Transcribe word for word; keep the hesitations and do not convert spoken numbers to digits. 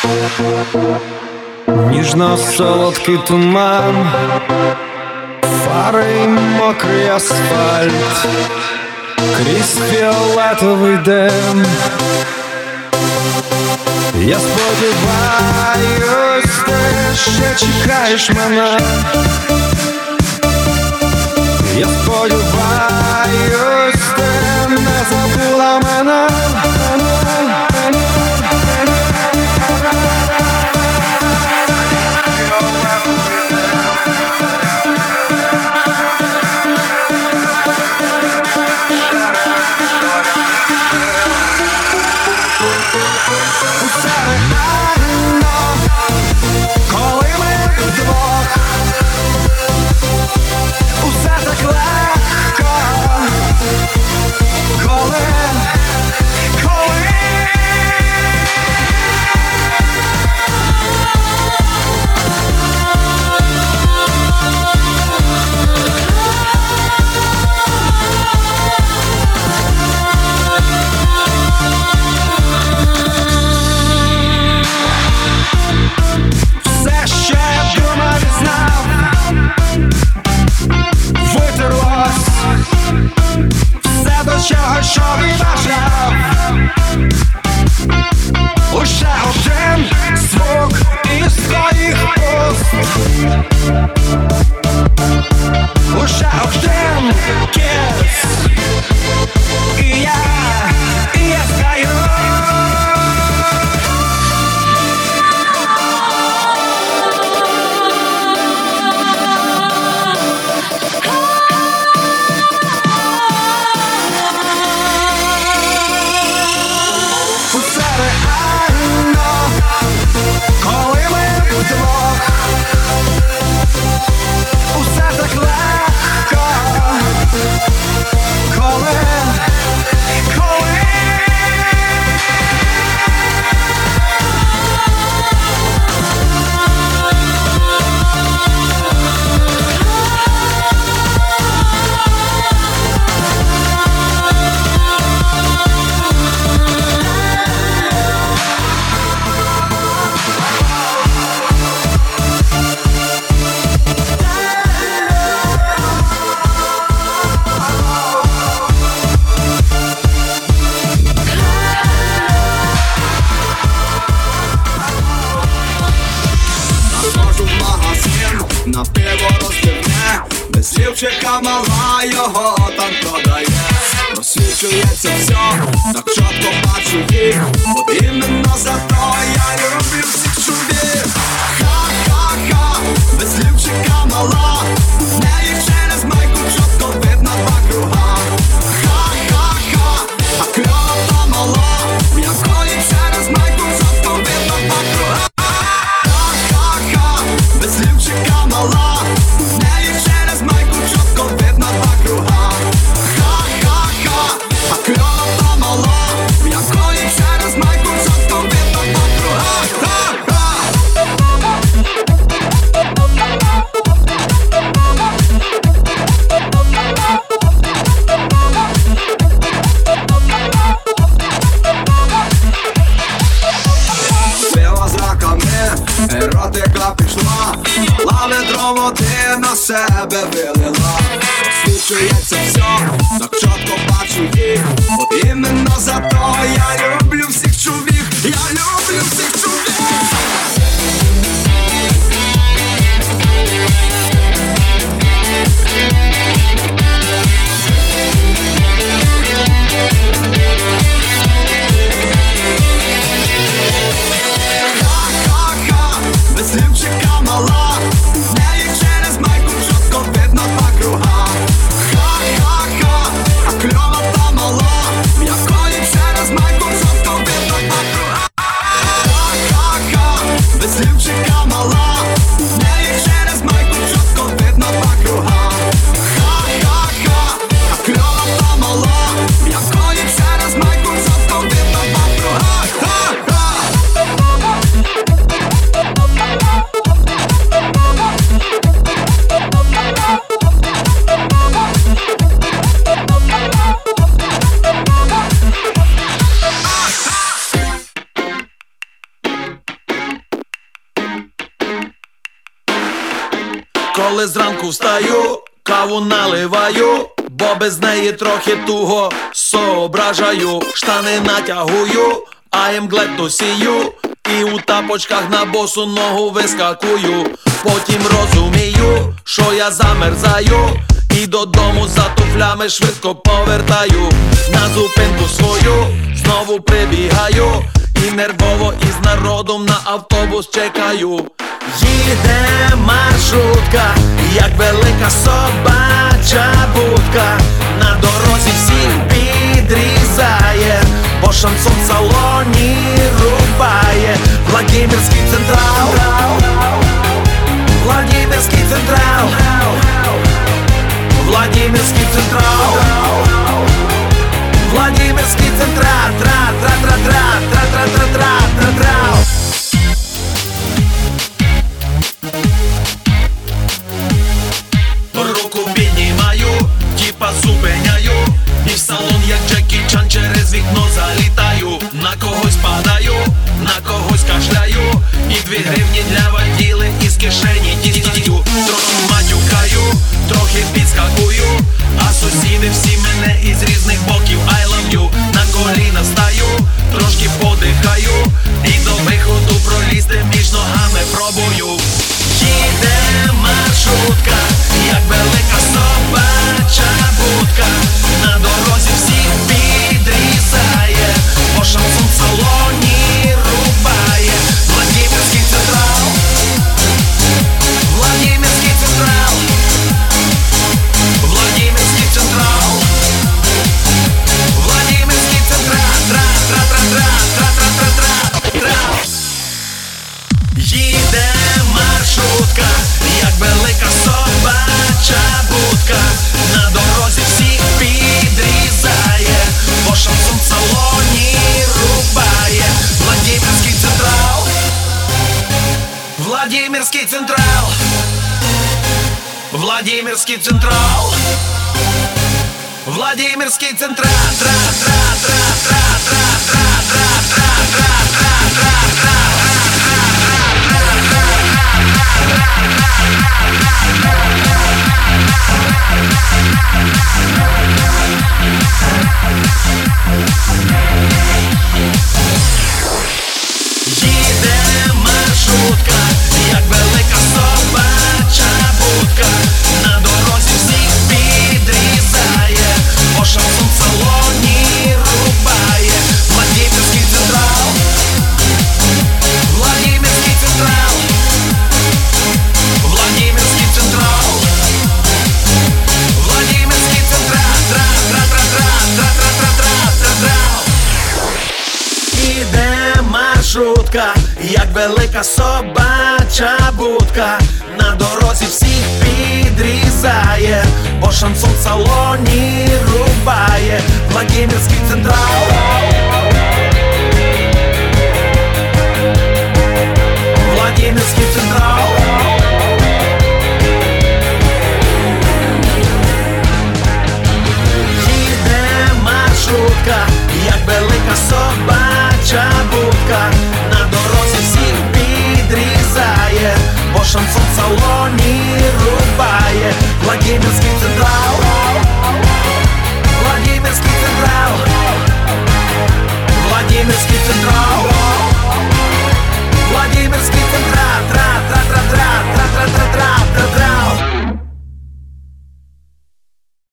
ніжно-солодкий туман, фари й мокрий асфальт, крізь фіолетовий дим. Я сподіваюсь, ти ще чекаєш мене. Я сподіваюсь, ти не забула мене. Коли ми вдвох, усе так легко. Коли, коли все, що я думав і знав, витерлось. Все, до чого йшов і бажав. Лише один звук із твоїх уст. Лише один кіс. І я, і я знаю. Усе реально, коли ми вдвох, усе так легко. Коли, коли Заходжу в магазин, на пиво розпивне, без слівчика мала його там продає. Просвічується все, так чітко бачу їх. От іменно за то я люблю всіх чоловік. Ха-ха-ха, без слівчика мала, в неї через майку чітко видно два круга. Ха-ха-ха, а кльова та мала, в якої через майку чітко видно два круга. Без слівчика мала, в неї через майку чітко видно два круга. Ха-ха-ха, а кльова та мала, в якої через майку чітко видно два круга. Ха-ха. Пила з раками, еротика пішла, лаве дрова ти на себе вилила. Свічується все, так чітко бачу їх. От іменно за то я люблю всіх чоловік. Я люблю всіх чоловік. Ха-ха-ха, без слівчика мала, в неї через майку чітко видно два круга. Ха-ха-ха, а кльова та мала, в якої через майку чітко видно два круга. Коли зранку встаю, каву наливаю, бо без неї трохи туго соображаю. Штани натягую, а емглету сію, і у тапочках на босу ногу вискакую. Потім розумію, що я замерзаю, і додому за туфлями швидко повертаю. На зупинку свою знову прибігаю, і нервово із народом на автобус чекаю. Їде маршрутка, як велика собача будка. На дорозі всіх підрізає, бо шансон в салоні рубає. Владимирський централ, Владимирський централ, Владимирський централ, Владимирський централ, тра тра тра тра тра тра тра тра тра тра. Руку піднімаю, тіпа зупиняю, і в салон, як Джекі Чан, через вікно залітаю. На когось падаю, на когось кашляю, і дві гривні для воділи із кишені дістаю. Трохи матюкаю, трохи підскакую, а сусіди всі мене із різних боків I love you. На коліна стаю, трошки подихаю, і до виходу пролізти між ногами пробую. Їде маршрутка, як велика собача будка. На дорозі всіх підрізає, бо шансон в салоні рубає. Владимирський централ, Владимирський централ, Владимирський централ, Владимирський централ, тра тра тра тра тра тра тра тра тра. Їде маршрутка, як велика собача будка. На дорозі всіх підрізає, бо шансон в салоні рубає. Владимирський централ, Владимирський централ, Владимирський централ, Владимирський централ, тра тра тра тра тра тра тра тра тра тра тра тра. Їде маршрутка, як велика собача будка. На дорозі всіх підрізає, бо шансон в салоні рубає. Владимирський централ, Владимирський централ, Владимирський централ, Владимирський централ, тра тра тра тра тра тра тра тра тра. Іде маршрутка, як велика собача будка. На дорозі всіх підрізає, бо шансон в салоні рубає. Владимирський централ, Владимирський централ. Їде маршрутка, як велика собача будка. На дорозі всіх підрізає, бо шансон в салоні рубає. Владимирський